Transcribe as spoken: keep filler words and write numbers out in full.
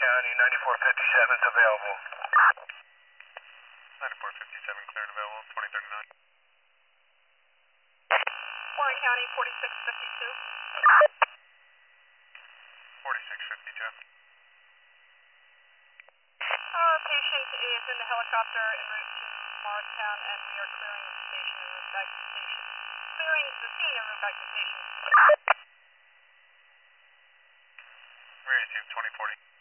County, ninety-four fifty-seven is available. ninety-four fifty-seven clear and available, twenty thirty-nine. Warren County, forty-six fifty-two. forty-six fifty-two. Uh, patient is in the helicopter en route to Morristown, and we are clearing the station en route back to the station. Clearing the scene en route back to the station. Ready to twenty forty.